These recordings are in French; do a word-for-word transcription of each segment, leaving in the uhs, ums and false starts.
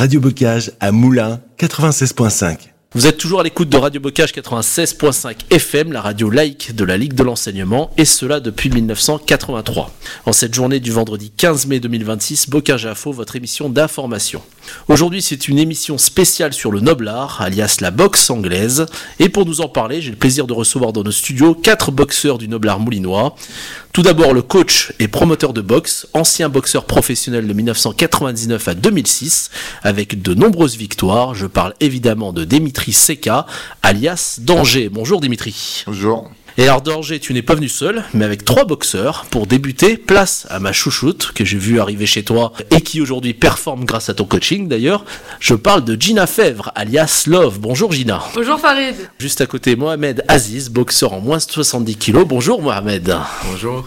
Radio Bocage à Moulins quatre-vingt-seize virgule cinq. Vous êtes toujours à l'écoute de Radio Bocage quatre-vingt-seize virgule cinq F M, la radio laïque de la Ligue de l'enseignement, et cela depuis dix-neuf cent quatre-vingt-trois. En cette journée du vendredi quinze mai deux mille vingt-six, Bocage Info, votre émission d'information. Aujourd'hui, c'est une émission spéciale sur le noble art, alias la boxe anglaise, et pour nous en parler, j'ai le plaisir de recevoir dans nos studios quatre boxeurs du noble art moulinois. Tout d'abord, le coach et promoteur de boxe, ancien boxeur professionnel de dix-neuf cent quatre-vingt-dix-neuf à deux mille six, avec de nombreuses victoires. Je parle évidemment de Dimitri Seka, alias Danger. Bonjour Dimitri. Bonjour. Et alors Danger, tu n'es pas venu seul, mais avec trois boxeurs. Pour débuter, place à ma chouchoute, que j'ai vu arriver chez toi, et qui aujourd'hui performe grâce à ton coaching d'ailleurs. Je parle de Gina Fèvre, alias Love. Bonjour Gina. Bonjour Farid. Juste à côté, Mohamed Aziz, boxeur en moins de soixante-dix kilos. Bonjour Mohamed. Bonjour.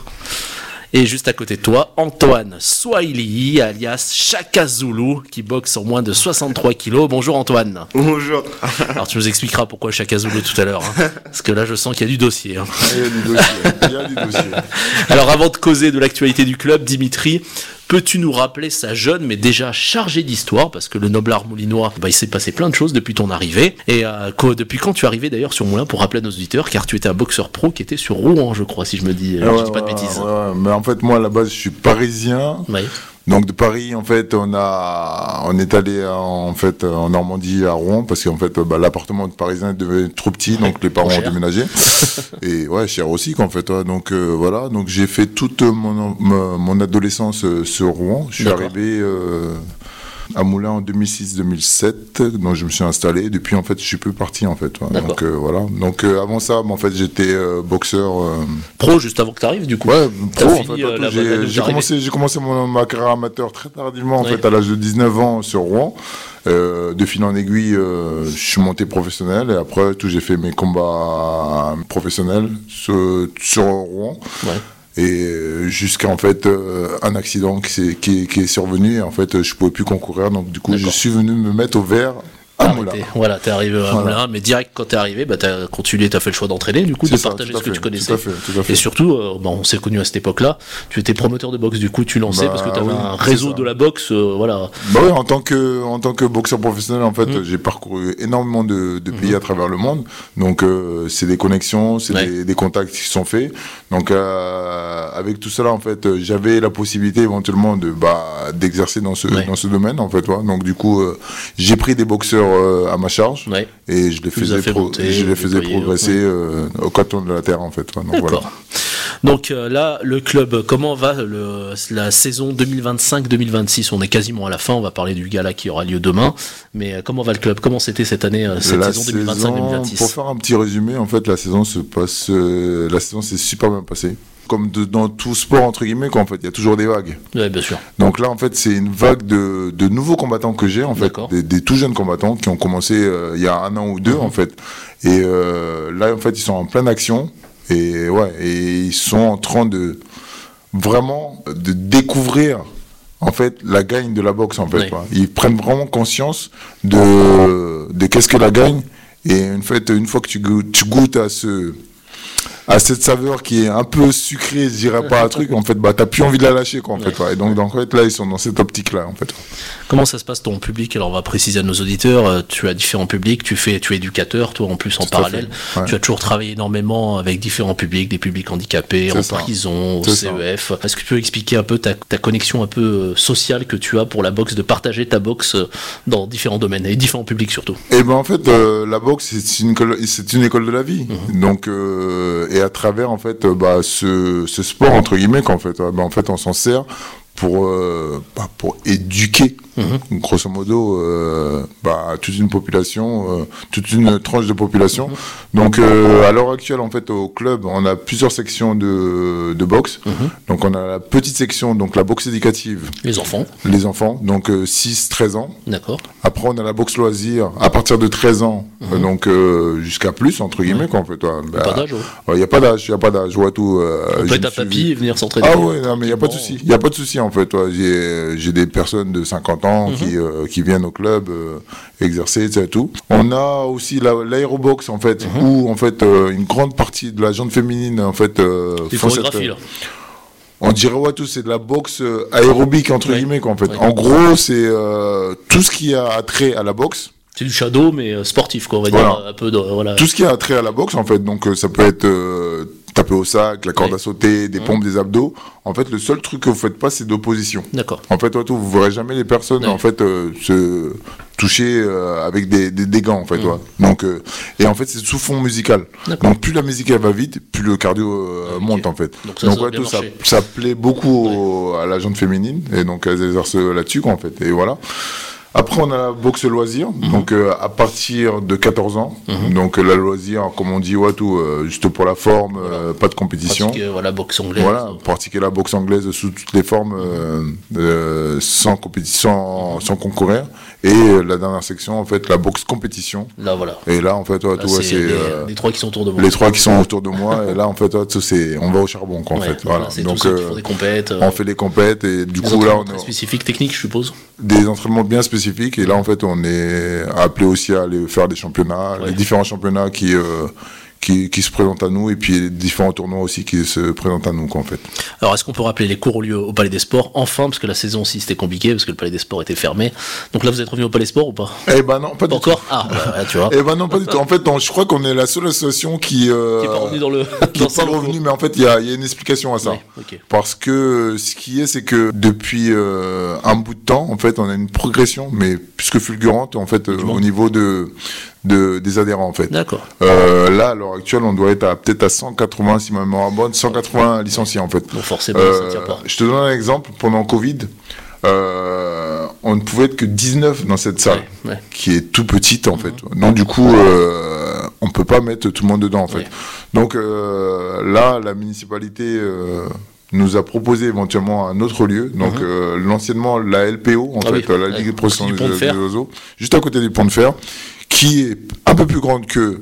Et juste à côté de toi, Antoine Swahili, alias Chaka Zulu, qui boxe en moins de soixante-trois kilos. Bonjour Antoine. Bonjour. Alors tu nous expliqueras pourquoi Chaka Zulu tout à l'heure, hein, parce que là je sens qu'il y a du dossier. Hein. Il y a du dossier. Il y a du dossier. Alors avant de causer de l'actualité du club, Dimitri, peux-tu nous rappeler sa jeune mais déjà chargée d'histoire, parce que le noble art moulinois, bah, il s'est passé plein de choses depuis ton arrivée, et euh, qu- depuis quand tu es arrivé d'ailleurs sur Moulins, pour rappeler à nos auditeurs, car tu étais un boxeur pro qui était sur Rouen, je crois, si je me dis, Ah ouais, je dis pas de ouais, bêtises. Ouais, ouais. Mais en fait, moi à la base, je suis parisien. Oui. Donc de Paris, en fait, on a, on est allé en fait en Normandie à Rouen parce qu'en fait, bah, l'appartement de Parisien devenait trop petit, donc les parents ont déménagé. Et ouais, cher aussi, qu'en fait. Ouais. Donc euh, voilà, donc j'ai fait toute mon mon, mon adolescence euh, sur Rouen. Je suis D'accord. arrivé euh, à Moulins en deux mille six deux mille sept, donc je me suis installé. Depuis, en fait, je suis plus parti, en fait. Ouais. Donc euh, voilà. Donc euh, avant ça, bah, en fait, j'étais euh, boxeur. Euh, Pro juste avant que tu arrives du coup. Ouais, T'as pro, en fini, fait, euh, la- j'ai, la- j'ai la- commencé, j'ai commencé mon, ma carrière amateur très tardivement, en Oui. fait, à l'âge de dix-neuf ans sur Rouen. Euh, de fil en aiguille, euh, je suis monté professionnel et après, tout, j'ai fait mes combats professionnels sur, sur Rouen. Ouais. Et euh, jusqu'à en fait euh, un accident qui, s'est, qui, qui est survenu et en fait je pouvais plus concourir, donc du coup D'accord. je suis venu me mettre au vert à Arrêté. Moulins. Voilà, t'es arrivé à Voilà. Moulins, mais direct quand t'es arrivé, bah t'as continué, t'as fait le choix d'entraîner, du coup, C'est de ça, partager tout à ce que fait, tu connaissais. tout à fait, tout à fait. Et surtout, euh, bah, on s'est connus à cette époque-là. Tu étais promoteur de boxe, du coup, tu lançais Bah, parce que t'avais oui, un c'est réseau ça. de la boxe, euh, voilà. Bah oui, en tant que en tant que boxeur professionnel, en fait, Mm. j'ai parcouru énormément de, de pays à travers le monde. Donc euh, c'est des connexions, c'est Ouais. des, des contacts qui sont faits. Donc euh, avec tout cela, en fait, euh, j'avais la possibilité éventuellement de bah d'exercer dans ce Ouais. dans ce domaine, en fait. Ouais. Donc du coup, euh, j'ai pris des boxeurs euh, à ma charge Ouais. et je les Tu les as faisais fait pro- monter, je les faisais déployer, progresser ouais. euh, au canton de la terre, en fait. Ouais. Donc D'accord. voilà. Donc euh, là, le club, comment va le, la saison deux mille vingt-cinq deux mille vingt-six? On est quasiment à la fin, on va parler du gala qui aura lieu demain. Mais euh, comment va le club? Comment c'était cette année, euh, cette La saison deux mille vingt-cinq deux mille vingt-six? Pour faire un petit résumé, en fait, la saison se passe, euh, la saison s'est super bien passée. Comme de- dans tout sport, entre guillemets, quoi, en fait, il y a toujours des vagues. Ouais, bien sûr. Donc là, en fait, c'est une vague de, de nouveaux combattants que j'ai, en fait, D'accord. des, des tout jeunes combattants qui ont commencé euh, il y a un an ou deux, Mhm. en fait. Et euh, là, en fait, ils sont en pleine action. Et ouais, et ils sont en train de vraiment de découvrir, en fait, la gagne de la boxe, en fait. Oui. Quoi. Ils prennent vraiment conscience de, de qu'est-ce que la gagne. Et une fait, une fois que tu goûtes, tu goûtes à ce, à cette saveur qui est un peu sucrée, je dirais pas un truc, en fait, bah, t'as plus envie de la lâcher, quoi, en Ouais. fait. Ouais. Et donc, en fait, là, ils sont dans cette optique-là, en fait. Comment ça se passe ton public? Alors on va préciser à nos auditeurs, euh, tu as différents publics, tu fais, tu es éducateur, toi en plus en Tout à parallèle. fait, ouais. Tu as toujours travaillé énormément avec différents publics, des publics handicapés, C'est en ça. prison, au C'est C E F. Est-ce que tu peux expliquer un peu ta, ta connexion un peu euh, sociale que tu as pour la boxe, de partager ta boxe euh, dans différents domaines et différents publics surtout? Et ben en fait, euh, la boxe c'est une école, c'est une école de la vie. Mhm. Donc euh, et à travers en fait, euh, bah ce, ce sport entre guillemets qu'en fait, euh, bah, en fait on s'en sert pour euh, bah, pour éduquer Mhm. grosso modo euh, bah, toute une population, euh, toute une tranche de population. Donc euh, à l'heure actuelle en fait au club on a plusieurs sections de, de boxe. Mhm. Donc on a la petite section, donc la boxe éducative, Les enfants, les enfants, donc euh, six treize ans. d'accord. Après, on a la boxe loisir à partir de treize ans, euh, donc euh, jusqu'à plus, entre guillemets, quoi, en fait. Il Pas d'âge, ouais. Il n'y a pas d'âge, il n'y a pas d'âge, je vois tout. Euh, On peut je être me un suis papy vu- et venir s'entraîner. Ah ouais, non, mais il n'y a pas de Bon. souci. Il n'y a pas de souci, en fait. Ouais. J'ai, j'ai des personnes de cinquante ans Mhm. qui, euh, qui viennent au club euh, exercer, et cetera tout. On a aussi la, l'aérobox, en fait, Mhm. où, en fait, euh, une grande partie de la gente féminine, en fait, euh, Des font cette- chorégraphies là. on dirait ouais tout c'est de la boxe euh, aérobique entre ouais. guillemets quoi en fait. Ouais. En gros c'est euh, tout ce qui a trait à la boxe. C'est du shadow mais euh, sportif quoi on va Voilà. dire un peu de voilà. Tout ce qui a trait à la boxe en fait donc euh, ça peut être euh, taper au sac, la corde ouais. à sauter, des mmh. pompes, des abdos. En fait le seul truc que vous faites pas c'est d'opposition. D'accord. En fait ouais, tout, vous verrez jamais les personnes ouais. en fait euh, se toucher euh, avec des, des, des gants en fait mmh. ouais. Donc euh, et en fait c'est sous fond musical. D'accord. Donc plus la musique elle va vite, plus le cardio euh, okay. monte en fait. Donc, ça, donc ça, ouais, tout, ça, ça plaît beaucoup ouais. au, à la gente féminine et donc elles exercent là-dessus quoi en fait et voilà. Après, on a la boxe loisir, mmh. donc euh, à partir de quatorze ans. Mmh. Donc la loisir, comme on dit, ouais, tout, euh, juste pour la forme, voilà. euh, pas de compétition. Pratiquer voilà, boxe anglaise. Voilà, pratiquer la boxe anglaise sous toutes les formes, euh, euh, sans compétition, sans, sans concourir. Et euh, la dernière section, en fait, la boxe compétition. Là, voilà. Et là, en fait, ouais, là, tout, c'est, ouais, c'est les, euh, les trois qui sont autour de moi. Les trois qui sont autour de moi. Et là, en fait, ouais, tout, c'est, on va au charbon, quoi, en ouais, fait. Voilà. C'est donc, tous euh, ceux qui font des compètes. Euh, on fait des compètes et du des coup, là, on est spécifiques, techniques, je suppose. Des entraînements bien spécifiques. Et là, en fait, on est appelé aussi à aller faire des championnats, ouais. les différents championnats qui, euh, qui, qui se présentent à nous et puis les différents tournois aussi qui se présentent à nous, quoi, en fait. Alors, est-ce qu'on peut rappeler les cours au lieu au Palais des Sports, enfin, parce que la saison aussi c'était compliqué, parce que le Palais des Sports était fermé. Donc là, vous êtes revenu au Palais des Sports ou pas? Eh ben non, pas, pas du encore. tout. Ah, bah, tu vois. Eh ben non, pas du tout. En fait, on, je crois qu'on est la seule association qui euh, qui est pas revenue dans le. qui est pas revenue, mais en fait, il y a, y a une explication à ça. Ouais, okay. Parce que ce qui est, c'est que depuis euh, un bout de temps, en fait, on a une progression, mais plus que fulgurante, en fait, euh, au niveau de De, des adhérents en fait. D'accord. Euh, là, à l'heure actuelle, on doit être à peut-être à cent quatre-vingts, si ma mémoire est bonne, cent quatre-vingts licenciés en fait. Bon, forcément, euh, ça tient pas. Je te donne un exemple. Pendant Covid, euh, on ne pouvait être que dix-neuf dans cette salle, ouais, ouais. qui est tout petite en mmh. fait. Donc du coup, euh, on peut pas mettre tout le monde dedans en fait. Ouais. Donc euh, là, la municipalité euh, nous a proposé éventuellement un autre lieu, donc mmh. euh, l'anciennement la L P O, en ah fait, oui, la Ligue de profession des oiseaux, juste à côté du pont de fer, qui est un peu plus grande que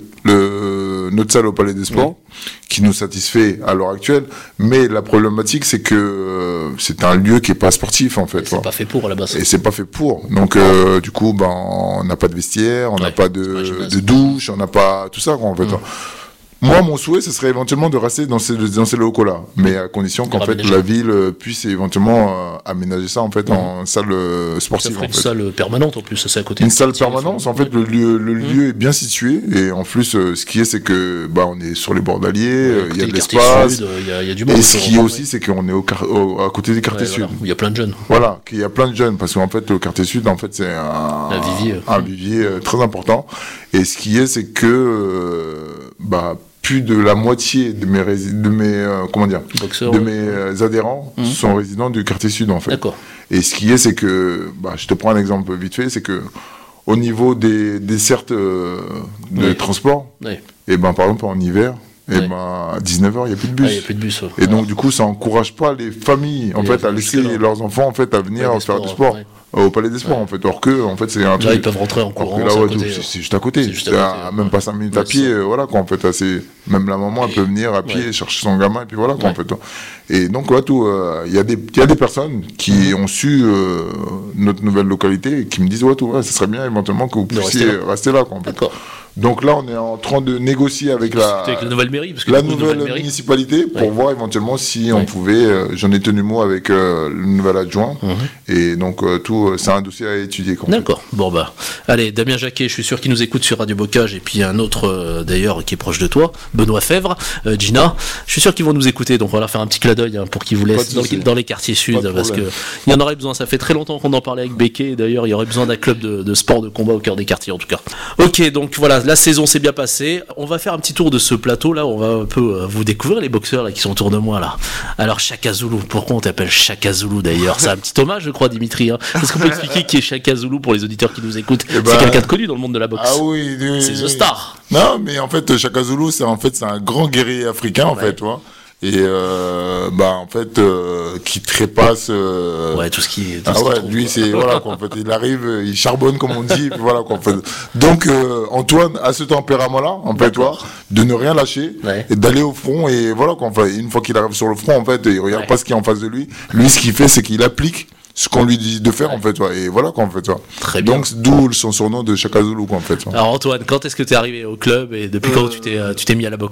le, notre salle au Palais des Sports, oui. qui nous satisfait à l'heure actuelle, mais la problématique c'est que euh, c'est un lieu qui est pas sportif en fait. Et c'est pas fait pour à la base. Et c'est pas fait pour. Donc euh, du coup, ben on n'a pas de vestiaire, on n'a ouais, pas de, de douche, on n'a pas tout ça quoi, en fait. Mmh. Moi, mon souhait, ce serait éventuellement de rester dans ces, dans ces locaux-là, mais à condition qu'en fait la ville puisse éventuellement euh, aménager ça en fait mmh. en salle euh, sportive. Ça ferait en fait. Une salle permanente en plus, ça c'est à côté. Une salle permanente, en fait, le lieu, le mmh. lieu est bien situé et en plus, euh, ce qui est, c'est que bah on est sur les bords d'Allier, il ouais, y a de l'espace. Il y, y a du monde. Et ce qui est aussi, c'est qu'on est au, au, à côté du quartier ouais, sud. Voilà. Il y a plein de jeunes. Voilà, qu'il y a plein de jeunes parce qu'en fait, le quartier sud, en fait, c'est un, un vivier, un vivier euh, très important. Et ce qui est, c'est que euh, bah plus de la moitié de mes rési- de mes euh, comment dire Boxeur, de mes euh, adhérents mmh. sont résidents du quartier sud en fait. D'accord. Et ce qui est c'est que bah je te prends un exemple vite fait, c'est que au niveau des dessertes euh, de oui. transport, oui. et ben par exemple en hiver, et oui. ben à dix-neuf heures il y a plus de bus. Ah, y a plus de bus. Ouais. Et donc du coup ça encourage pas les familles en et fait à laisser là. leurs enfants en fait à venir faire sports, du sport. Ouais. Au Palais des Sports ouais. en fait, or que en fait c'est un là, truc. Là ils peuvent rentrer en courant. Là, ouais, c'est, c'est juste à côté. C'est, juste à côté à, ouais. Même pas cinq minutes ouais, à pied, euh, voilà quoi en fait. C'est même la maman elle peut venir à pied ouais. chercher son gamin et puis voilà quoi ouais. en fait. Et donc ouais, tout, il euh, y a des il y a des personnes qui mmh. ont su euh, notre nouvelle localité et qui me disent ouais tout, ouais, ça serait bien éventuellement que vous puissiez rester là, rester là quoi en fait. D'accord. Donc là, on est en train de négocier avec la, avec la nouvelle mairie, parce que la nouvelle, nouvelle municipalité pour ouais. voir éventuellement si ouais. on pouvait. Euh, j'en ai tenu mot avec euh, le nouvel adjoint, mmh. et donc euh, tout, euh, c'est un dossier à étudier. D'accord. Fait. Bon bah, allez, Damien Jacquet, je suis sûr qu'il nous écoute sur Radio Bocage, et puis un autre euh, d'ailleurs qui est proche de toi, Benoît Fèvre, euh, Gina. Je suis sûr qu'ils vont nous écouter, donc on va leur faire un petit clin d'œil hein, pour qu'ils vous laissent dans, dans les quartiers sud, parce que il y en aurait besoin. Ça fait très longtemps qu'on en parlait avec Becquet, et d'ailleurs il y aurait besoin d'un club de, de sport de combat au cœur des quartiers en tout cas. Ok, donc voilà, la saison s'est bien passée. On va faire un petit tour de ce plateau là, on va un peu euh, vous découvrir les boxeurs là qui sont autour de moi là. Alors Chaka Zulu, pourquoi on t'appelle Chaka Zulu d'ailleurs? C'est un petit hommage je crois Dimitri hein. Est-ce qu'on peut expliquer qui est Chaka Zulu pour les auditeurs qui nous écoutent? eh ben, C'est quelqu'un de connu dans le monde de la boxe. Ah oui, oui c'est oui, The Star. Non mais en fait Chaka Zulu c'est en fait c'est un grand guerrier africain en ouais. fait, tu vois. Et euh, bah en fait euh, qui trépasse euh... ouais tout ce qui est tout ah ce ouais trouve, lui quoi. C'est voilà quoi en fait il arrive il charbonne comme on dit voilà quoi en fait. Donc euh, Antoine a ce tempérament là en fait toi de ne rien lâcher ouais. et d'aller au front et voilà quoi en fait une fois qu'il arrive sur le front en fait il regarde ouais. pas ce qui est en face de lui lui ce qu'il fait c'est qu'il applique ce qu'on lui dit de faire ouais. en fait ouais. Et voilà quoi en fait ouais. Très bien. Donc d'où son surnom de Chaka Zulu quoi en fait ouais. Alors Antoine, quand est-ce que tu es arrivé au club et depuis euh... quand tu t'es euh, tu t'es mis à la boxe?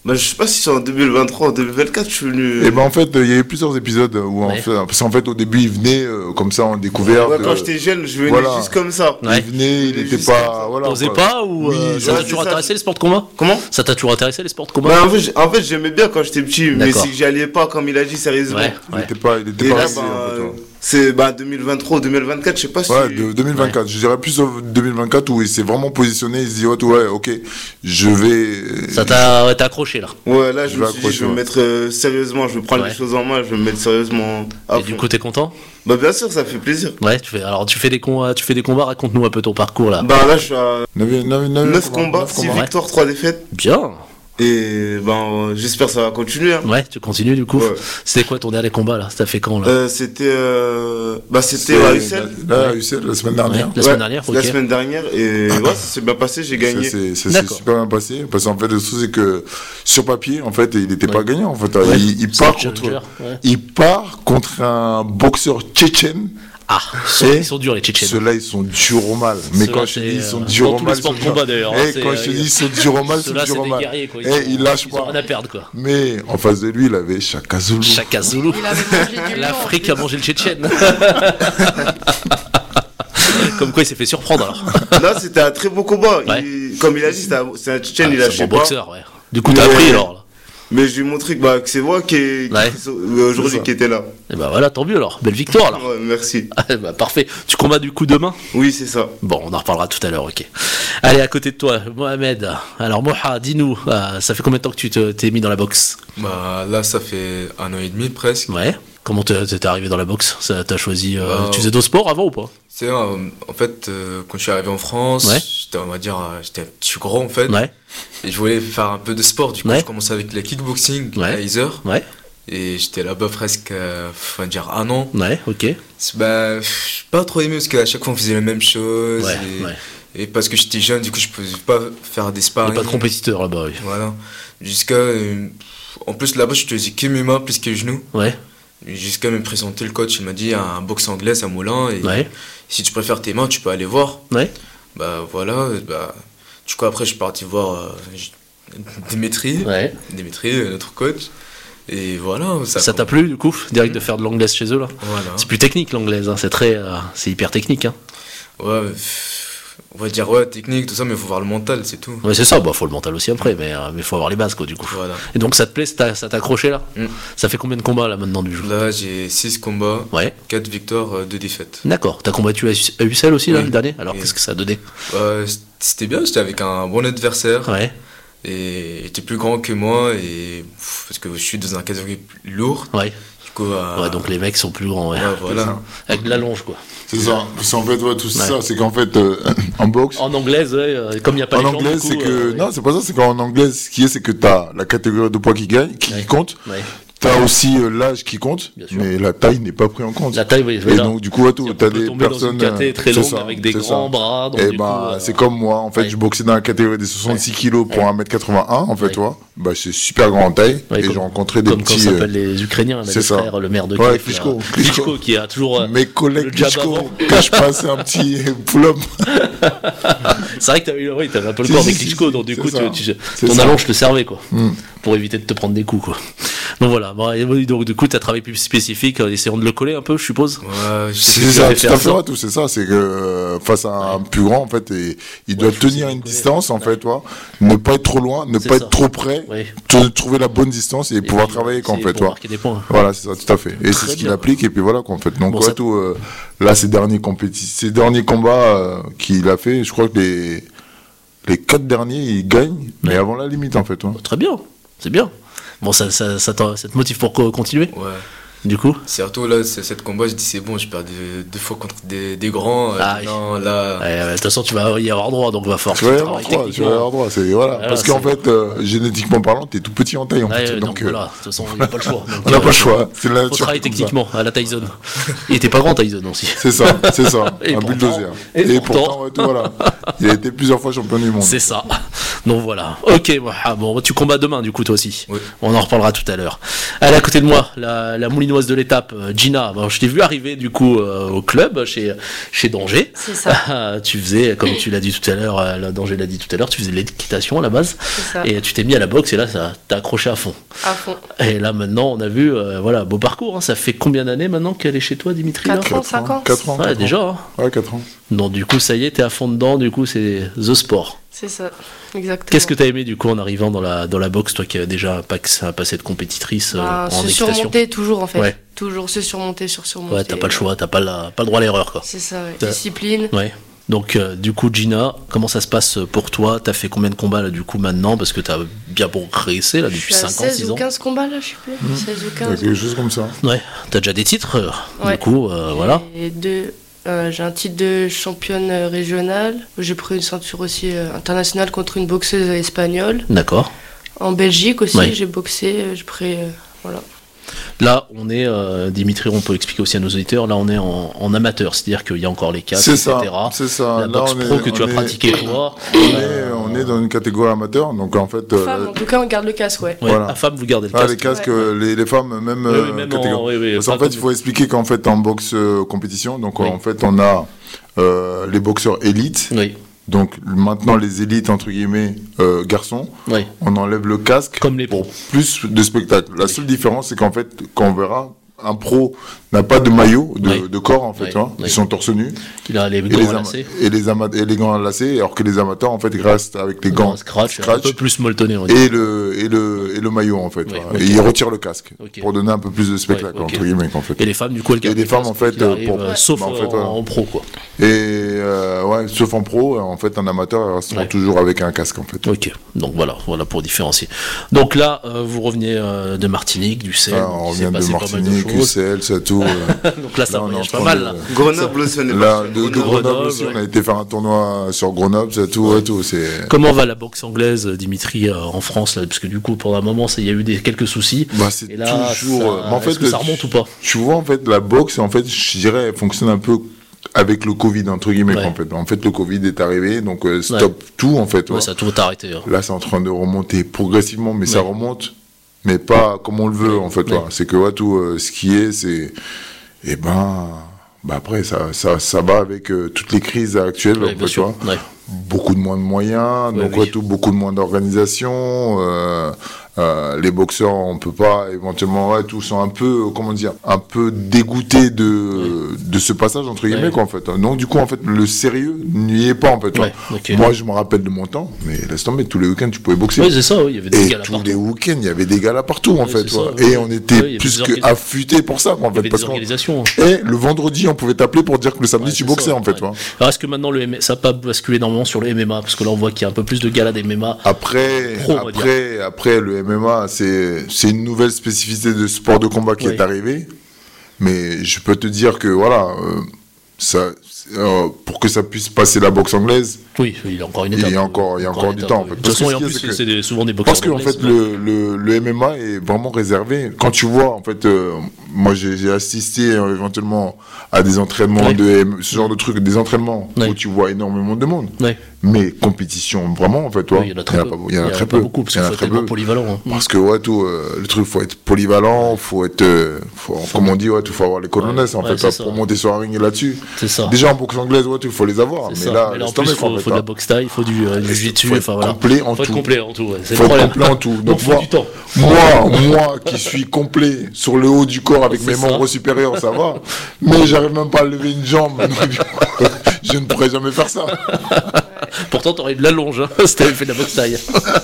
Bah, je sais pas si c'est en deux mille vingt-trois ou deux mille vingt-quatre, je suis venu. Et ben en fait, il y a eu plusieurs épisodes où en Ouais. fait, parce qu'en fait au début il venait euh, comme ça en découverte. Ouais, quand euh, j'étais jeune, je venais voilà. juste comme ça. Ouais. Il venait, il Il était juste comme ça. pas, voilà. T'osais quoi. pas ou Oui, euh, ça ouais, t'a c'est toujours ça. intéressé les sports de combat? Comment? Ça t'a toujours intéressé les sports de combat? Bah, en fait, j'ai- en fait, j'aimais bien quand j'étais petit, mais D'accord. c'est que j'y allais pas, comme il a dit, sérieusement. Ouais, Il ouais. était pas, il était Et pas là, resté, bah, en fait, ouais. c'est bah, deux mille vingt-trois ou deux mille vingt-quatre, je sais pas si. Ouais, de deux mille vingt-quatre. Je dirais plus au deux mille vingt-quatre où il s'est vraiment positionné. Il se dit, ouais, ouais, ok, je vais. Ça t'a ouais, t'as accroché là. Ouais, là, je, Je me vais suis dit, je vais me accrocher, mettre euh, sérieusement, je vais prendre Ouais. les choses en main, je vais me mettre sérieusement à Et du fond. coup, t'es content? Bah, bien sûr, ça fait plaisir. Ouais, tu fais, alors tu fais des combats, tu fais des combats, raconte-nous un peu ton parcours là. Bah, là, je suis à neuf, neuf combats, six combats. victoires, trois défaites. Bien. Et ben, euh, j'espère que ça va continuer. Hein. Ouais, tu continues du coup. Ouais. C'était quoi ton dernier combat là? T'as fait quand là? Euh, c'était euh, bah c'était à Ussel. Là, à Ussel, la semaine dernière. Ouais, la semaine dernière, ok. La semaine dernière et ouais, ça s'est bien passé, j'ai Ça gagné. s'est ça s'est D'accord. super bien passé. Parce qu'en fait, le truc, c'est que sur papier, en fait, il n'était Ouais. pas gagnant. En fait, Ouais. il, il C'est part un contre, challenger, ouais. il part contre un boxeur tchétchène. Ah, ils sont, Et ils sont durs les Tchétchènes. Ceux-là, ils sont durs au mal. Mais Ceux-là, quand je te c'est, dis ils sont euh, durs dans au tous mal, les sports ils de sont combat, durs. d'ailleurs, Eh, hein, c'est, quand je te euh, dis ils sont durs au mal, ils sont Ceux-là, durs c'est au des mal. guerriers quoi. Ils Eh, sont- il lâche ils ont pas. rien à perdre quoi. Mais en face de lui, il avait Chaka Zulu. Chaka Zulu. Il avait mangé du lion, L'Afrique en a mangé le Tchétchène. Comme quoi il s'est fait surprendre alors. Là, c'était un très beau combat. Ouais. Il- comme il a dit, c'est un, c'est un Tchétchène, il Ah, a c'est un lâché bon pas. boxeur, ouais. Du coup, t'as Mais- appris alors là. Mais je lui ai montré que, bah, que c'est moi qui, est- qui Ouais. est aujourd'hui C'est ça. qui était là. Et bah voilà, tant mieux alors. Belle victoire alors. Ouais, merci. Ah, bah, parfait. Tu combats du coup demain? Oui, c'est ça. Bon, on en reparlera tout à l'heure, ok. Allez, à côté de toi, Mohamed. Alors, Moha, dis-nous, euh, ça fait combien de temps que tu te- t'es mis dans la boxe? Bah là, ça fait un an et demi presque. Ouais. Comment t'es t'es arrivé dans la boxe? Ça, T'as choisi. euh, Bah, tu faisais d'autres sports avant ou pas? C'est euh, en fait euh, quand je suis arrivé en France, Ouais. j'étais on va dire euh, j'étais un petit gros en fait Ouais, et je voulais faire un peu de sport. Du coup, Ouais. je commençais avec le kickboxing Ouais. à Heiser ouais, et j'étais là-bas presque euh, on va dire un an. ouais, ok. C'est- Bah, j'ai pas trop aimé parce qu'à chaque fois on faisait la même chose Ouais, et, ouais. et parce que j'étais jeune, du coup je pouvais pas faire des Il sparring. pas de compétiteur là-bas, oui. Voilà. Jusqu'à euh, en plus là-bas je faisais que mes mains plus que les genoux. Ouais, Jusqu'à me présenter le coach, il m'a dit un boxe anglaise à Moulins et ouais, si tu préfères tes mains, tu peux aller voir. ouais. Bah voilà, bah du coup après je suis parti voir euh, j- Dimitri, Ouais. Dimitri, euh, notre coach. Et voilà, ça, Ça t'a plu du coup, direct de faire de l'anglaise chez eux là? Voilà. C'est plus technique l'anglaise, hein. c'est très, euh, c'est hyper technique. Hein. Ouais, pff, on va dire ouais, technique, tout ça, mais il faut voir le mental, c'est tout. Ouais, c'est ça, bah faut le mental aussi après, mais il faut avoir les bases quoi du coup. Voilà. Et donc ça te plaît, ça t'a ça t'a accroché là? Mm. Ça fait combien de combats là maintenant du jeu? Là, j'ai six combats, Ouais, quatre victoires, deux défaites. d'accord. T'as combattu à Us- à Ussel aussi là Oui. le dernier? Alors Oui. qu'est-ce que ça a donné? Euh, c'était bien, j'étais avec un bon adversaire. Ouais, Et il était plus grand que moi, et pff, parce que je suis dans un catégorie plus lourd. ouais. Du coup, euh, Ouais, donc les mecs sont plus grands, ouais. ouais, voilà. Avec de la longe quoi. C'est ça. Parce qu'en fait, ouais, tout Ouais. ça, c'est qu'en fait, euh, en boxe, En anglaise, ouais, euh, comme il n'y a pas en les jambes, anglais, du coup, c'est que. euh, ouais. Non, c'est pas ça, c'est qu'en anglais, ce qui est, c'est que t'as la catégorie de poids qui gagne, qui Ouais. compte. Ouais. T'as aussi euh, l'âge qui compte, Bien sûr. mais la taille n'est pas prise en compte. La taille, oui, Et voilà. donc, du coup, ouais, tout, On t'as peut des tomber dans personnes. une caté euh, très c'est longue ça, avec des c'est grands ça. bras. Donc Et du bah, coup, euh, c'est comme moi, en fait, ouais. je boxais dans la catégorie des soixante-six kilos pour Ouais. un mètre quatre-vingt-un, en fait, Ouais. tu vois. Bah, c'est super grand en taille, Ouais, et comme- j'ai rencontré des Comme quand petits. ça euh, s'appelle les Ukrainiens, là, c'est les ça. frères, le maire de Ouais, Kiev, Klitschko, là. Klitschko. Klitschko, qui a toujours. euh, Mes collègues le jab Klitschko, avant. quand je passais un petit pull-up. C'est vrai que t'avais, oui, t'avais un peu le Si, corps si, des si, Klitschko, si, donc du c'est coup, ça. tu, tu- C'est ton ça. allonge te servait, quoi. Mm. Pour éviter de te prendre des coups, quoi. Donc voilà. Bon, et oui, donc du coup, t'as travaillé plus spécifique, en essayant de le coller un peu, je suppose. Ouais, je- C'est que tu ça, avais tout fait à à fait, ça. ouais, tout c'est ça, c'est que euh, face à un plus grand, en fait, et, il doit Ouais, faut tenir se une décoller. distance, en Ouais. fait, toi, ne pas être trop loin, ne C'est pas ça. être trop près, Oui. te- trouver la bonne distance et, pouvoir puis, travailler, c'est quoi, en fait, pour toi. marquer des points. Voilà, c'est ça, tout à fait. Et Très c'est ce qu'il bien. applique, et puis voilà, quoi, en fait. Donc, Bon, ouais, ça- tout, euh, là, ces derniers compétitions, ces derniers combats euh, qu'il a fait, je crois que les, les quatre derniers, il gagne, mais Ouais. avant la limite, en fait, ouais. Très bien. C'est bien. Bon, ça, ça, ça, t'en- ça te motive pour co- continuer, Ouais. du coup. Surtout là, c'est- cette combat, je dis c'est bon, je perds deux, deux fois contre des, des grands. euh, Ah oui. non, là. Ouais, ouais, de toute façon, tu vas y avoir droit, donc va falloir Tu que vas y tu avoir travailles droit, tu vas y avoir droit, c'est, voilà. Voilà, Parce qu'en c'est- fait, euh, génétiquement parlant, t'es tout petit en taille, en Ouais, fait. donc, Donc, euh, voilà, de toute façon, il n'y a pas le choix. Donc, on n'a euh, pas le choix. C'est la Faut nature travailler qui est comme ça. techniquement à la Tyson. Il était pas grand Tyson aussi. C'est ça, c'est ça, Et un pourtant- bulldozer. et Et, pourtant- pourtant, ouais, tout, voilà. Il a été plusieurs fois champion du monde. C'est ça. Donc voilà. Ok, ah, bon, tu combats demain du coup toi aussi. Oui. On en reparlera tout à l'heure. Elle est à côté de moi, la, la moulinoise de l'étape, euh, Gina. Bon, je t'ai vu arriver du coup euh, au club chez chez Danger. C'est ça. Tu faisais, comme tu l'as dit tout à l'heure, euh, la Danger l'a dit tout à l'heure, tu faisais de l'équitation à la base. C'est ça. Et tu t'es mis à la boxe et là ça t'a accroché à fond. À fond. Et là maintenant on a vu, euh, voilà, beau parcours. Hein. Ça fait combien d'années maintenant qu'elle est chez toi, Dimitri là quatre ans, cinq ans. quatre ans. Ouais, quatre déjà. ans. Hein. Ouais, quatre ans. Donc du coup ça y est, t'es à fond dedans. Du coup c'est The Sport. C'est ça, exactement. Qu'est-ce que t'as aimé du coup en arrivant dans la dans la boxe, toi qui as déjà pas que ça a passé de compétitrice euh, Bah, en se équitation. surmonter toujours en fait. Ouais. Toujours se surmonter, sur surmonter. Ouais, t'as pas le choix, t'as pas la, pas le droit à l'erreur quoi. C'est ça, ouais. T'as- Discipline. Ouais. Donc euh, du coup Gina, comment ça se passe pour toi? T'as fait combien de combats là du coup maintenant? Parce que t'as bien progressé là Je depuis suis à cinq ans, seize six ou ans. quinze combats là, je sais plus. seize ou Il y a quinze. quelque chose comme ça. Ouais, t'as déjà des titres euh, Ouais. du coup, euh, voilà. Et deux, euh, j'ai un titre de championne euh, régionale. J'ai pris une ceinture aussi euh, internationale contre une boxeuse espagnole. D'accord. En Belgique aussi, Ouais. j'ai boxé. euh, J'ai pris. euh, voilà. Là on est, euh, Dimitri, on peut expliquer aussi à nos auditeurs, là on est en, en amateur, c'est-à-dire qu'il y a encore les casques, C'est ça, et cetera. c'est ça. La Là, boxe on est- pro que tu on as est- pratiqué toi. On est, on est dans une catégorie amateur, donc en fait. euh, Femme, en tout cas, on garde le casque, ouais. Ouais, Voilà. la femme, vous gardez le ah, casque. les casques, Ouais. euh, les, les femmes, même, Oui, oui, euh, même catégorie. en- oui, oui, Parce pas qu'en fait, comme- il faut expliquer qu'en fait, en boxe euh, compétition, donc Oui. en fait, on a euh, les boxeurs élites. Oui, Donc maintenant, les élites, entre guillemets, euh, garçons, oui. on enlève le casque Comme les pour pros. plus de spectacle. La Oui. seule différence, c'est qu'en fait, quand on verra, un pro n'a pas de maillot, de, Oui. de corps, en fait, Oui. tu vois. Oui. Ils sont torse nu. Il a les Et gants les, ama- lacés. et, les ama- et les gants lacés, alors que les amateurs, en fait, ils restent avec les gants scratch, un scratch peu plus molletonné, on va dire. et le, et, le, et le maillot, en fait. Oui, voilà. ok. Et ils retirent le casque Ok. pour donner un peu plus de spectacle, Ouais, ok. entre guillemets, en fait. Et les femmes, du coup, elles gardent les le femmes, casque en fait, qu'il arrive, pour- euh, sauf bah, en en, fait, voilà. en pro, quoi. Et euh, ouais, sauf en pro, en fait, en amateur, ils resteront Ouais. toujours avec un casque, en fait. Ok, donc voilà, voilà pour différencier. Donc là, euh, vous revenez euh, de Martinique, du Sel, Ah, on il s'est revient de passé pas mal de Martinique, choses. Ussel, c'est tout. euh. Donc là, ça Là, on est voyage en pas train mal. de- Là. Grenoble aussi, on est Là, parti. de, de Grenoble, Grenoble aussi, ouais. on a été faire un tournoi sur Grenoble, c'est tout, ouais, tout. C'est. Comment va la boxe anglaise, Dimitri, euh, en France là, parce que du coup, pendant un moment, ça- il y a eu des, quelques soucis. Bah, c'est Et là, toujours. ça, euh, mais en fait, est-ce que ça remonte ou pas? Tu vois, en fait, la boxe, en fait, je dirais, elle fonctionne un peu avec le Covid, entre guillemets, Ouais. en fait. En fait, le Covid est arrivé, donc euh, stop tout, en fait. Ouais, ouais. ça a tout arrêté. hein. Là, c'est en train de remonter progressivement, mais ça Ouais. remonte, mais pas comme on le veut, en fait. Ouais. ouais. C'est que, ouais, tout euh, ce qui est, c'est. Et ben. Bah après, ça, ça, ça va avec euh, toutes les crises actuelles, Ouais, en bien fait, tu sûr. vois. Ouais. Beaucoup de moins de moyens, Ouais, donc oui. ouais, tout, beaucoup de moins d'organisation. Euh, euh, les boxeurs, on peut pas éventuellement, ouais, tous sont un peu, comment dire, un peu dégoûtés de de ce passage entre guillemets, Ouais. quoi, en fait. Donc du coup, en fait, le sérieux n'y est pas, en fait. tu Ouais, vois. ok. Moi, je me rappelle de mon temps, mais laisse tomber, tous les week-ends, tu pouvais boxer. Oui, c'est ça, oui, il y avait des Et gars là tous partout. les week-ends, il y avait des gars là partout, en Ouais, fait. c'est tu vois. ça, Et ouais. on était Ouais, il y avait plus des que organi- affûtés pour ça, quoi, en Il y fait. avait Parce des qu'on- organisations. Et le vendredi, on pouvait t'appeler pour dire que le samedi, Ouais, tu c'est boxais, ça, en fait. ouais. tu vois. Alors est-ce que maintenant le M M A, ça n'a pas basculé énormément sur le M M A, parce que là on voit qu'il y a un peu plus de galas d'M M A. Après, Pro, on va après, après, le M M A, c'est, c'est une nouvelle spécificité de sport de combat qui Oui. est arrivée. Mais je peux te dire que, voilà, euh, ça, euh, pour que ça puisse passer la boxe anglaise, Oui, il y a encore une Il étape. y a encore- il y a encore une du étape, temps, en oui. fait. De Parce toute façon, que et en ce plus, qui est, c'est c'est des- souvent des boxeurs. parce qu'en d'anglaise, fait, ouais. le, le, le M M A est vraiment réservé. Quand tu vois, en fait, euh, moi j'ai, j'ai assisté euh, éventuellement à des entraînements Ouais. de M- ce genre de trucs, des entraînements Ouais. où tu vois énormément de monde. Ouais. Mais compétition, vraiment, en fait, toi, Oui, il y en a très peu. pas, il y en a très pas peu. beaucoup, parce Il y en qu'il a faut très être tellement peu. polyvalent. hein. Parce que ouais, tout, euh, le truc, faut être polyvalent, faut être, euh, faut, comme on dit, ouais, tout, faut avoir les colonnes, Ouais, en ouais, fait, c'est là, ça. pour monter sur un ring et là-dessus. C'est ça. Déjà en boxe anglaise, ouais, il faut les avoir, mais C'est ça. là, Mais là, en laisse plus, il tomber, faut, en fait, faut de là. la boxe taille, il faut du, euh, du jiu-jitsu, faut enfin être voilà. complet en faut être tout. complet en tout, ouais. C'est Faut le être problème. complet en tout. Donc, Donc, faut moi, du temps. moi, moi, qui suis complet sur le haut du corps avec C'est mes ça. membres supérieurs, ça va. Mais j'arrive même pas à lever une jambe. Donc, du coup, je ne pourrais jamais faire ça. Pourtant, t'aurais eu de la longe, hein, si t'avais fait de la boxe taille.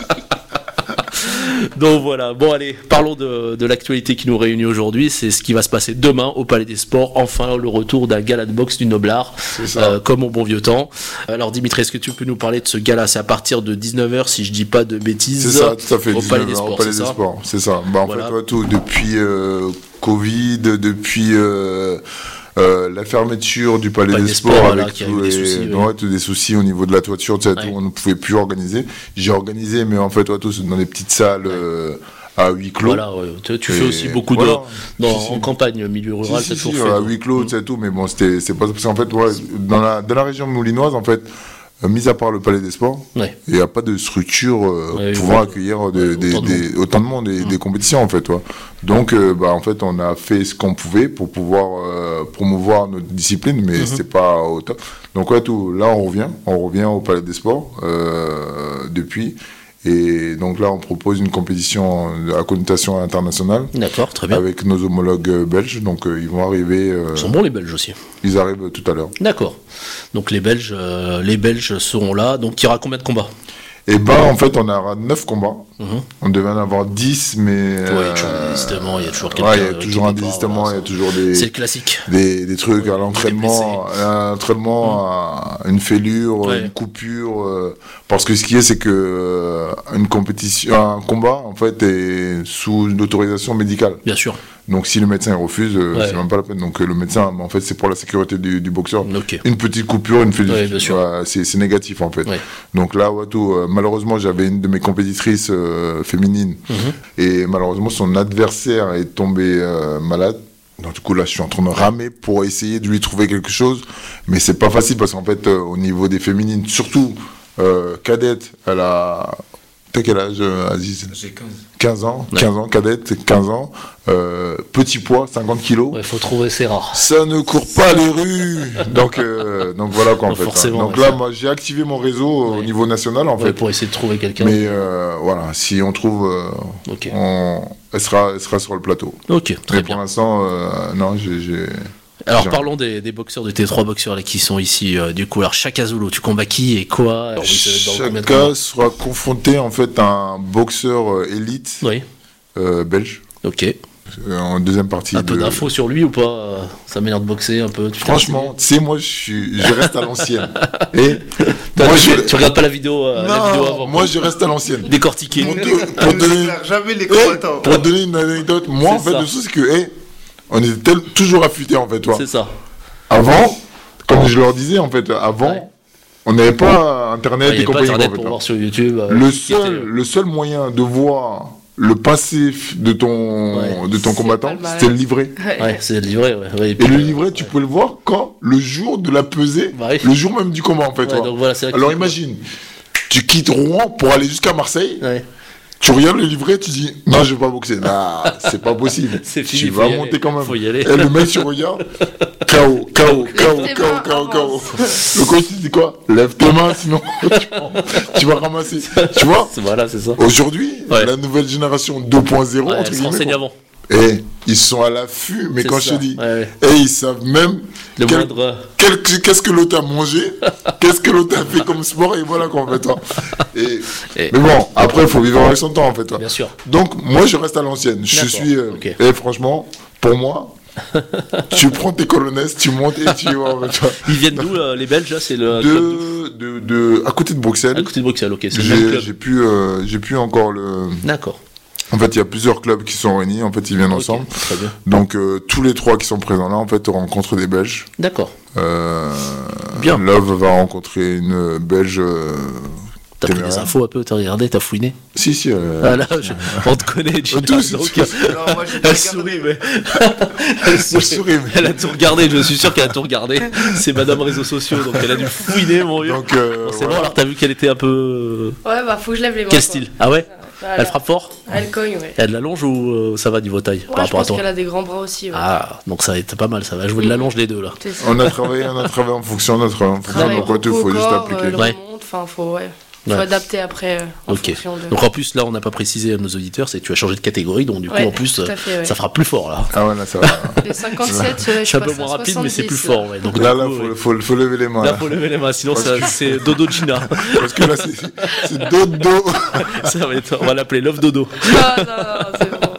Donc voilà, bon allez, parlons de, de l'actualité qui nous réunit aujourd'hui, c'est ce qui va se passer demain au Palais des Sports, enfin le retour d'un gala de boxe du Noblard, C'est ça. euh, comme au bon vieux temps. Alors Dimitri, est-ce que tu peux nous parler de ce gala? C'est à partir de dix-neuf heures, si je dis pas de bêtises, C'est ça, tout à fait. au Palais des dix-neuf heures, Sports, au Palais c'est des ça? Sports, c'est ça. Bah, en Voilà. fait, ouais, tout, depuis euh, Covid, depuis euh, euh, la fermeture du Palais, Palais des, des Sports, Sports, voilà, avec qui a tout eu des les- soucis, oui. ouais, tous des soucis au niveau de la toiture, tu sais, Ouais. tout, on ne pouvait plus organiser. J'ai organisé, mais en fait, ouais, tout, c'est dans des petites salles euh, à huis clos. Voilà, ouais. tu, tu fais Et aussi beaucoup voilà. de dans, Si, si. en campagne, milieu Si, rural, si, t'as si, toujours fait. à donc. huis clos, tu sais, tout, mais bon, c'était, c'est pas parce qu'en fait, ouais, dans la, dans la région moulinoise, en fait, euh, mis à part le Palais des Sports, Ouais. il n'y a pas de structure euh, Ouais, pouvant ouais. accueillir de- des- Autant de des- autant de monde et Mmh. des compétitions en fait. Ouais. Donc euh, bah, en fait on a fait ce qu'on pouvait pour pouvoir euh, promouvoir notre discipline, mais Mhm. c'était pas au top. Donc ouais, tout, là on revient, on revient au Palais des Sports euh, depuis. Et donc là on propose une compétition à connotation internationale D'accord, très bien. avec nos homologues euh, belges. Donc euh, ils vont arriver, euh, Ils sont bons les Belges aussi. ils arrivent tout à l'heure. D'accord. Donc les Belges, euh, les Belges seront là. Donc il y aura combien de combats? Et ben en fait on aura neuf combats. Mhm. On devait en avoir dix, mais Ouais, il y a euh, toujours un désistement, il y a toujours quelqu'un ouais, il y a qui toujours un peut pas, désistement, voilà, il y a toujours des, C'est le classique. des, des trucs à l'entraînement, à l'entraînement, à une fêlure, Ouais. une coupure. euh, parce que ce qui est, c'est que euh, une compétition, un combat en fait est sous une autorisation médicale. Bien sûr. Donc si le médecin il refuse, euh, Ouais. c'est même pas la peine. Donc euh, le médecin, en fait, c'est pour la sécurité du, du boxeur. Ok. Une petite coupure, une fêlure, Ouais, bien sûr. ouais, c'est c'est négatif en fait. Ouais. Donc là, ouais, tout, euh, malheureusement, j'avais une de mes compétitrices euh, féminines Mhm. et malheureusement, son adversaire est tombé euh, malade. Donc du coup, là, je suis en train de ramer pour essayer de lui trouver quelque chose, mais c'est pas facile parce qu'en fait, euh, au niveau des féminines, surtout euh, cadette, elle a... T'as quel âge, euh, Aziz? J'ai quinze. quinze ans, Ouais. quinze ans, cadette, quinze ans, euh, petit poids, cinquante kilos. Ouais, faut trouver, c'est rare. Ça ne court pas les rues. Donc, euh, donc voilà quoi en Donc fait. forcément, Donc ouais, là, ça- moi, j'ai activé mon réseau au Ouais. niveau national en Ouais, fait. pour essayer de trouver quelqu'un. Mais euh, voilà, si on trouve, euh, Ok. on- elle sera, elle sera sur le plateau. Ok, très Mais bien. pour l'instant, euh, non, j'ai, j'ai- Alors j'ai- parlons des, des boxeurs, de tes trois boxeurs là qui sont ici. euh, du coup, alors Chaka Zulu, tu combats qui et quoi? Alors, oui, c'est dans combien de Chaka combats sera confronté en fait à un boxeur euh, élite Oui. euh, belge Ok. euh, en deuxième partie. Un peu de- d'infos sur lui ou pas? euh, Sa manière de boxer un peu. tu t'es Franchement, tu sais, moi, je suis, je reste à l'ancienne. Et Toi, moi, tu, je, tu regardes pas la vidéo, euh, la vidéo non, avant. moi, je reste à l'ancienne. Décortiquer. Pour, te- On pour ne donner, déclare jamais les Eh, combattants. pour donner une anecdote, moi, en C'est fait, ça. le truc, c'est que, eh, on était tel- toujours affûtés, en fait, toi. C'est ça. Avant, comme je leur disais, en fait, avant, Ouais. on n'avait pas Internet Il n'y et avait pas compagnie. internet en fait, pour hein. voir sur YouTube. euh, Le qui était, seul, euh, le seul moyen de voir le passif de ton, Ouais. de ton C'est combattant, pas le malade. c'était le livret. Ouais, c'est le livret. Ouais, ouais, Et puis, le euh, livret, tu peux le voir quand? Le jour de la pesée, Bah oui. le jour même du combat, en fait. Ouais, toi. donc voilà, c'est là que Alors tu- imagine, tu quittes Rouen pour aller jusqu'à Marseille, Ouais. tu regardes le livret, tu dis non, je vais pas boxer. Non, c'est pas possible. C'est fini, Tu faut vas y monter aller. quand même. Faut y aller. Et le mec, tu regardes, K O, K O, K O, Lève tes K O, mains, K O, K O. avance. Le coach, il dit quoi? Lève tes mains, sinon tu vas ramasser. Tu vois? C'est- Voilà, c'est ça. Aujourd'hui, Ouais. la nouvelle génération deux point zéro, Ouais, entre elle se guillemets, renseigne quoi. avant. Et ils sont à l'affût, mais C'est quand ça. je te dis, Ouais, ouais. et ils savent même Le quel- moindre. quel- qu'est-ce que l'autre a mangé, qu'est-ce que l'autre a fait comme sport, et voilà quoi en fait. hein. Et, Et- mais bon, après, il faut vivre avec son temps en fait. hein. Bien sûr. Donc, moi, je reste à l'ancienne. Je D'accord, suis. euh, ok. Et franchement, pour moi, tu prends tes colonnes, tu montes et tu vas. en fait, tu vois. Ils viennent d'où, euh, les Belges là? C'est le club de, de, de, à côté de Bruxelles, à côté de Bruxelles, ok. C'est le même j'ai club. j'ai pu, euh, j'ai pu encore le. D'accord. En fait, il y a plusieurs clubs qui sont réunis. En fait, ils viennent Ok, ensemble. Très bien. Donc, euh, tous les trois qui sont présents là, en fait, rencontrent des Belges. D'accord. Euh, Bien. Love va rencontrer une Belge. euh, T'as pris des téméraire. infos un peu, t'as regardé, t'as fouiné. Si, si. euh, Ah là, je- on te connaît, Gina, tous, donc, tous. Non, moi, j'ai pas elle regardé. sourit, mais... elle, Je souris, mais- elle a tout regardé, je suis sûr qu'elle a tout regardé. C'est Madame Réseaux Sociaux, donc elle a dû fouiner, mon vieux. Donc, euh, Bon, c'est voilà. bon, alors t'as vu qu'elle était un peu... Ouais, bah faut que je lève les mains. Quel quoi. style? Ah ouais? Voilà. Elle frappe fort? Elle cogne, ouais. Elle a de la longe ou euh, ça va niveau taille Ouais, par je rapport à pense toi? qu'elle a des grands bras aussi. Ouais. Ah, donc ça va être pas mal, ça va jouer de la longe les deux là. C'est ça. On a travaillé, on a travaillé en fonction de notre. En fonction Travail de quoi il beaucoup faut au juste corps, appliquer. euh, le Ouais. remonte, enfin faut ouais. Faut Ouais. adapter après euh, en Ok. fonction de. Donc en plus là on n'a pas précisé à nos auditeurs, c'est que tu as changé de catégorie, donc du coup Ouais, en plus tout à euh, fait, ouais. ça fera plus fort là. Ah ouais, là, ça va. Les cinquante-sept, euh, je C'est un passe peu à moins rapide mais c'est plus soixante-dix, fort. Ouais. Donc, Là, du là, coup, faut, ouais. faut, faut lever les mains. Là Là. faut lever les mains, sinon Parce ça- que- c'est Dodo Gina. Parce que là, c'est c'est dodo. Ça va être, on va l'appeler Love Dodo. là. Non, non, non, c'est bon.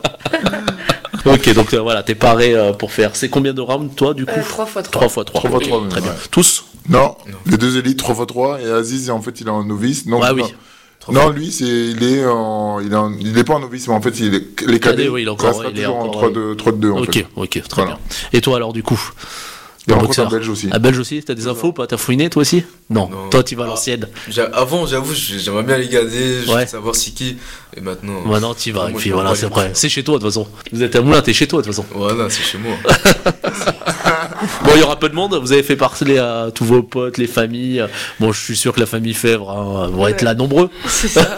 Ok, donc euh, voilà, t'es paré euh, pour faire. C'est combien de rounds toi du coup? Euh, trois fois trois. trois fois trois. Trois fois Ok, trois, même, très bien. ouais. Tous? Non, les deux élites, trois fois trois. Et Aziz, en fait, il est en novice. Donc, Ah oui. non. Non, lui, c'est, il est en, il est en- il est pas en novice, mais en fait, il est, les cadets, oui, il est encore- ça sera il est toujours en encore, trois deux, trois deux, en Ok, fait. ok, très Voilà. bien. Et toi alors du coup? Il Le rencontre boxeur. un Belge aussi. Ah, Belge aussi? T'as des infos ou pas? T'as fouiné toi aussi? Non. Non. Toi tu vas à l'ancienne. J'a- Avant, j'avoue, j'ai- j'aimerais bien les garder, je Ouais. veux savoir c'est qui. Et maintenant. Maintenant tu y vas, Moi, et je puis peux voilà, pas c'est les vrai. faire. C'est chez toi de toute façon. Vous êtes à Moulin, t'es chez toi de toute façon. Voilà, c'est chez moi. Bon, il y aura peu de monde. Vous avez fait parler à tous vos potes, les familles. Bon, je suis sûr que la famille Fèvre hein, vont être là nombreux. C'est ça.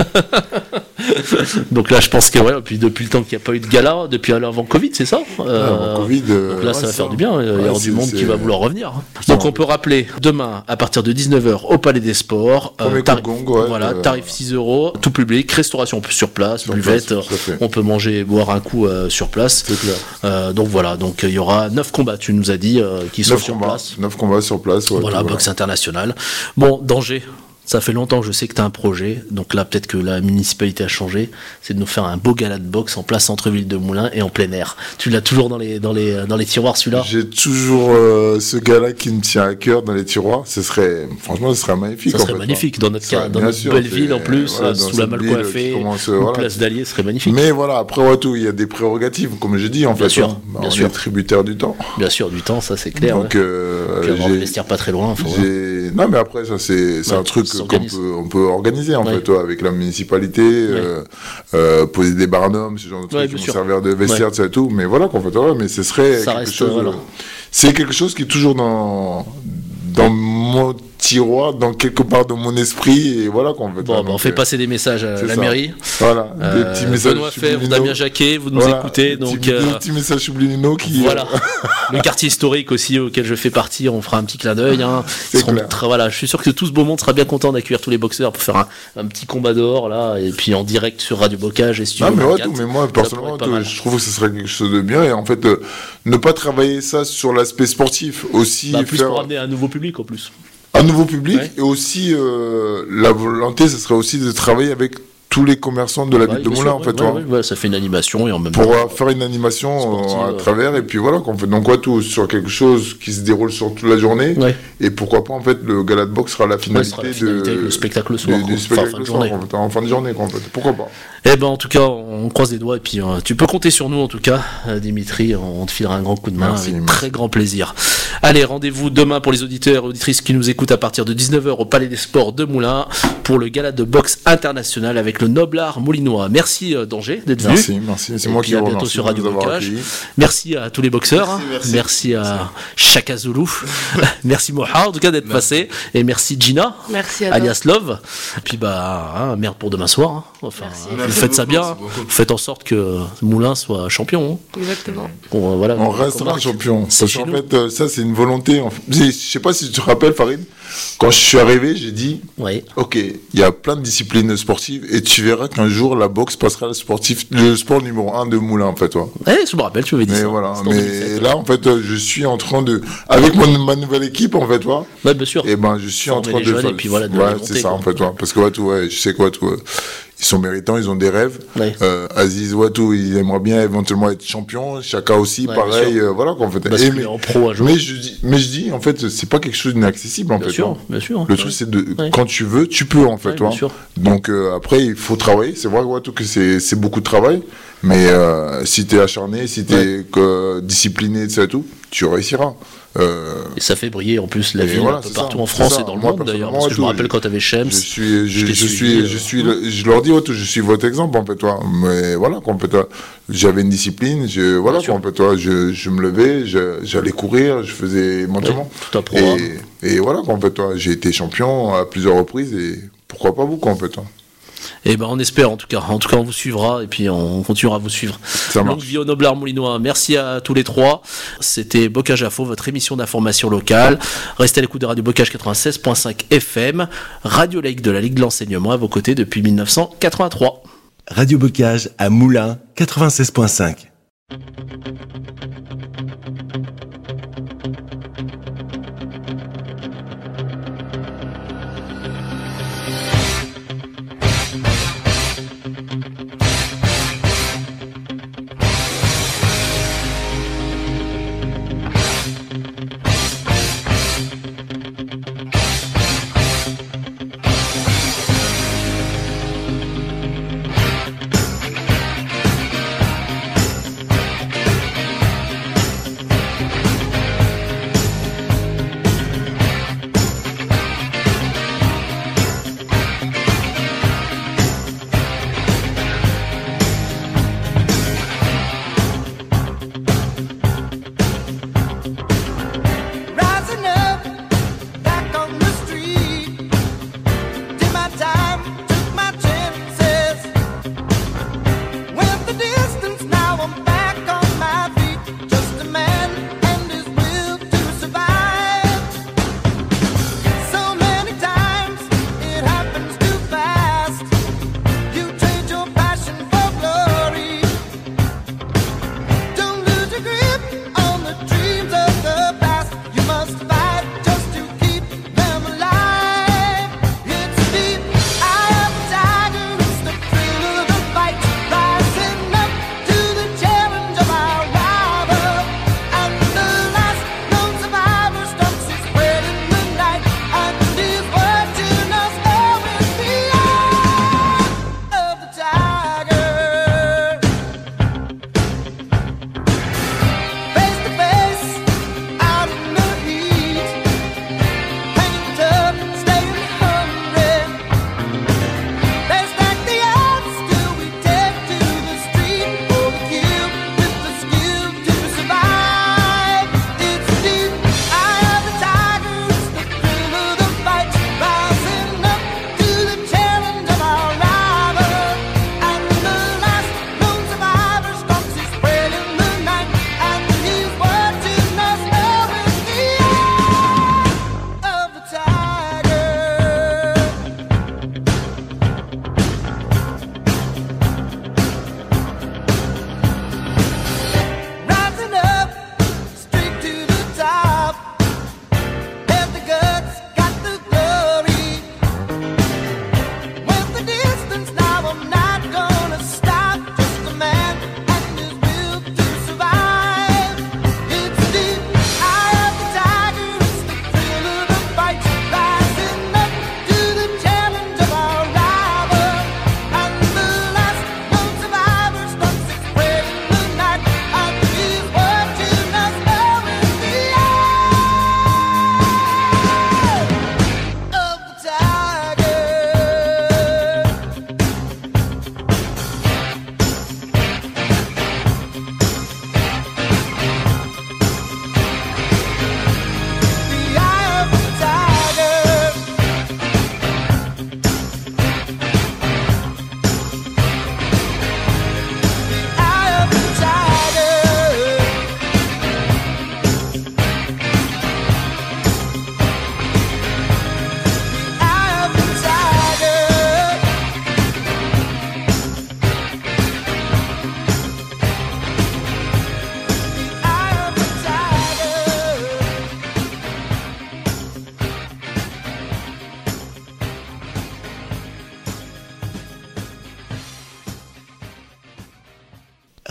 Donc là, je pense que ouais. Puis depuis le temps qu'il n'y a pas eu de gala, depuis avant Covid, c'est ça. Euh, Ouais, avant Covid, euh, donc là, ouais, ça va c'est faire ça. du bien. Il y Ouais, aura du c'est- monde qui c'est- va vouloir revenir. Ça, Donc on on peut rappeler demain à partir de dix-neuf heures au Palais des Sports. Premier tarif- coup de gong, ouais, voilà, euh, tarif six euros, tout public, restauration sur place, Sur buvette. place, tout à fait. On peut manger, et boire un coup euh, sur place. C'est clair. Euh, donc voilà, donc il y aura neuf combats, tu nous as dit, euh, qui sont Neuf sur combats, place. neuf combats sur place. Ouais, Voilà, tout, boxe internationale. Bon, danger. Ça fait longtemps que je sais que tu as un projet, donc là peut-être que la municipalité a changé, c'est de nous faire un beau gala de boxe en place centre-ville de Moulins et en plein air. Tu l'as toujours dans les, dans les, dans les tiroirs celui-là? J'ai toujours euh, ce gars-là qui me tient à cœur dans les tiroirs. Ce serait, franchement, ce serait magnifique. Ça en serait fait, magnifique dans notre, Ça, cas, dans bien notre sûr, belle c'est- ville en plus, voilà, euh, dans sous la cette malle ville coiffée, qui commence, une voilà. place d'Allier, ce serait magnifique. Mais voilà, après, ouais, tout, il y a des prérogatives, comme je dis, en Bien fait. sûr, hein. Bah, bien on sûr. est tributaire du temps. Bien sûr, du temps, ça c'est clair. Donc, ouais. euh, Puis avoir le j'ai- vestiaire pas très loin, faut voir. j'ai- non, mais après, ça, c'est c'est Ouais, un truc ça qu'on s'organise. peut, on peut organiser, en Ouais. fait, toi, avec la municipalité, euh, euh, poser des barnums, ce genre de trucs Ouais, qui bien vont sûr. servir de vestiaire, Ouais. ça et tout. Mais voilà, qu'en fait, ouais, mais ce serait Ça quelque reste, chose. voilà. euh, C'est quelque chose qui est toujours dans, dans mon tiroir, dans quelque part de mon esprit, et voilà, qu'en fait. Bon, hein, bah, on donc, fait euh, passer des messages à c'est la ça. mairie. Voilà, Euh, des petits messages. Benoît Fèvre, subliminaux. Damien Jacquet, vous nous Voilà, écoutez, des donc petits, euh, des petits messages subliminaux qui. voilà. Le quartier historique aussi auquel je fais partie, on fera un petit clin d'œil. Hein. C'est Ils seront clair. très- voilà, je suis sûr que tout ce beau monde sera bien content d'accueillir tous les boxeurs pour faire un, un petit combat dehors là, et puis en direct sur Radio Bocage et Studio Non, mais ouais, vingt-quatre. tout, mais moi, Ça pourrait personnellement, être pas tout, mal. je trouve que ce serait quelque chose de bien. Et en fait, euh, ne pas travailler ça sur l'aspect sportif, aussi Bah, plus faire pour amener un nouveau public en plus. un nouveau public. Ouais. Et aussi, euh, la volonté, ce serait aussi de travailler avec tous les commerçants de la Ouais, ville de bien Moulins, sûr, en ouais, fait. ouais, ouais. ouais, ouais, ça fait une animation et en même Pour temps. euh, faire une animation Sportive, euh, à ouais. travers, et puis voilà, qu'on fait donc quoi, tout sur quelque chose qui se déroule sur toute la journée. Ouais. Et pourquoi pas, en fait, le gala de boxe sera la Ouais, ce finalité, sera la finalité de, avec le spectacle le soir, du, quoi. du Enfin, spectacle fin le de soir, journée. en, fait, en fin de journée, quoi, en fait. Pourquoi pas. Eh ben en tout cas, on croise les doigts et puis euh, tu peux compter sur nous en tout cas, euh, Dimitri, on, on te filera un grand coup de main Merci, avec merci. très grand plaisir. Allez, rendez-vous demain pour les auditeurs et auditrices qui nous écoutent à partir de dix-neuf heures au Palais des Sports de Moulins pour le gala de boxe international avec le Noblard moulinois. Merci euh, Danger d'être venu. Merci, merci. C'est Et moi puis qui à vous bientôt remercie sur de Radio nous avoir Bocage. accueillis. Merci à tous les boxeurs. Merci, merci. Merci à Chaka Zulu. Merci Moha en tout cas d'être passé. Et merci Gina, Merci à toi. alias Love. Et puis bah, hein, merde pour demain soir. hein. Enfin, Merci. vous Merci faites ça beaucoup, bien. merci beaucoup. Vous faites en sorte que Moulins soit champion. hein. Exactement. Bon, euh, voilà, On comme restera marque. champion. C'est Parce chez qu'en nous. fait, euh, ça, c'est une volonté. En fait. Je sais pas si tu te rappelles, Farid, quand je suis arrivé, j'ai dit, Ouais. ok, il y a plein de disciplines sportives et tu verras qu'un jour, la boxe passera le, sportif, le sport numéro un de Moulins, en fait, toi. Ouais, je me rappelle, tu m'avais dit Mais ça. voilà, C'était en mais deux mille sept. là, en fait, euh, je suis en train de, avec mon, ma nouvelle équipe, en fait, toi, Ouais, bien sûr. et ben, je suis en Former train les de jeunes faire- et puis voilà, de ouais, les monter, c'est ça, quoi. en fait, toi. Parce que, ouais, tout, ouais, je sais quoi, tout, euh, ils sont méritants, ils ont des rêves. Ouais. Euh, Aziz Ouatou, il aimerait bien éventuellement être champion. Chaka aussi, Ouais, bien pareil. sûr. euh, voilà, qu'en fait. Et Basculer mais, en pro un jour. mais je dis, mais je dis, en fait, c'est pas quelque chose d'inaccessible, en Bien fait. sûr, hein. bien sûr. Le Ouais. truc, c'est de, Ouais. quand tu veux, tu peux, en fait, Ouais, toi. bien sûr. Donc, euh, après, il faut travailler. C'est vrai, Ouatou, que c'est, c'est beaucoup de travail. Mais, euh, si t'es acharné, si t'es, que, discipliné, et ça et tout, tu réussiras. Euh, Et ça fait briller en plus la Et ville voilà, un peu c'est partout ça, en c'est France ça. et dans le Moi, monde d'ailleurs. personnellement, Parce que je me tout, rappelle quand t'avais Shems. je suis, je, je t'ai je suivi, suis, euh, je suis, le- je leur dis, ouais, je suis votre exemple, en fait, toi. Mais voilà, en fait, toi, j'avais une discipline, je, voilà, Bien sûr. en fait, toi, je, je me levais, je- j'allais courir, je faisais m'entraînement. tout un programme. Et, et voilà, en fait, toi, j'ai été champion à plusieurs reprises et pourquoi pas vous, en fait, toi. Et ben on espère en tout cas. En tout cas on vous suivra et puis on continuera à vous suivre. Ça Longue marche. vie au Noblard moulinois. Merci à tous les trois. C'était Bocage Info, votre émission d'information locale. Restez à l'écoute de Radio Bocage quatre-vingt-seize virgule cinq F M, Radio Laïque de la Ligue de l'enseignement à vos côtés depuis mille neuf cent quatre-vingt-trois. Radio Bocage à Moulins quatre-vingt-seize virgule cinq.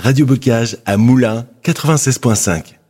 Radio Bocage à Moulins quatre-vingt-seize virgule cinq.